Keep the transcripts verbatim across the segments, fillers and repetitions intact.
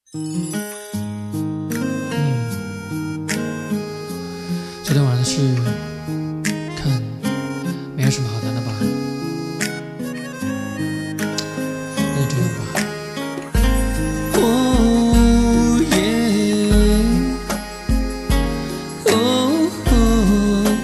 嗯，昨天晚上的事看没有什么好谈的吧，那就这样吧。哦耶，哦哦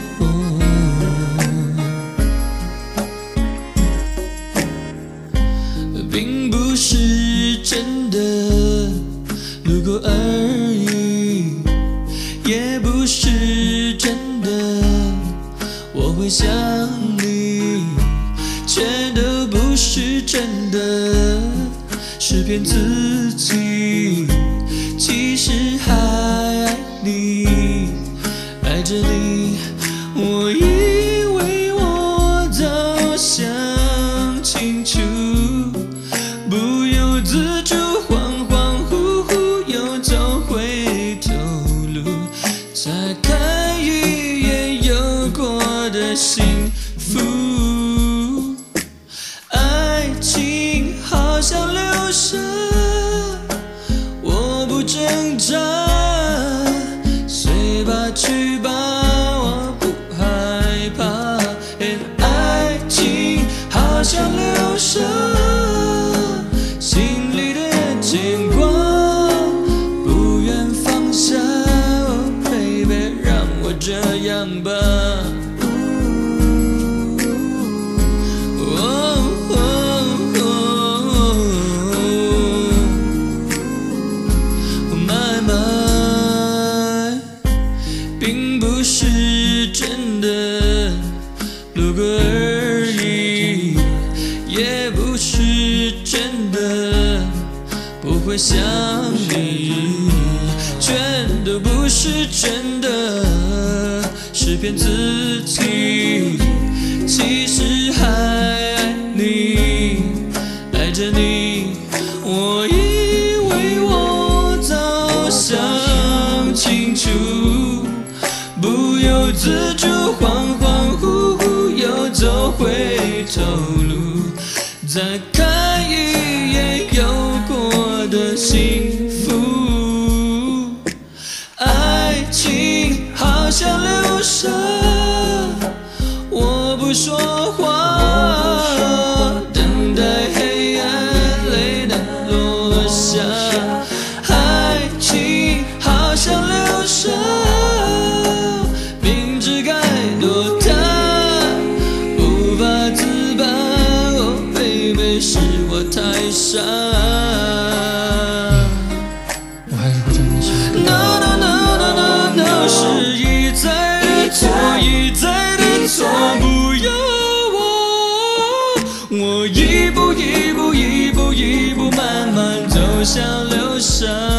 哦，并不是真的路过而已，也不是真的我会想你，全都不是真的，是骗自己，其实还爱你，爱着你，我以为我早想清楚，不由自主恍恍惚惚又走回头路，才看一眼有过的幸福。爱情好像流沙，我不挣扎，随吧去吧，我不害怕。爱情好像流沙，心里的牵挂不愿放下，哦 baby 让我这样吧。并不是真的路过而已，也不是真的不会想你，全都不是真的，是骗自己，其实还爱你，爱着你，我以为我早想清楚，不由自主恍恍惚惚又走回头路，再看一眼有过的幸福。爱情好像流沙，我不说话，等待黑暗泪的落下。爱情好像流沙，明知该躲它，无法自拔，哦 baby 是我太傻。我还是不真的喜欢。No no no no no no， 是一再的错，一再的错，不要我，我一步一步一步一步慢慢走向流沙。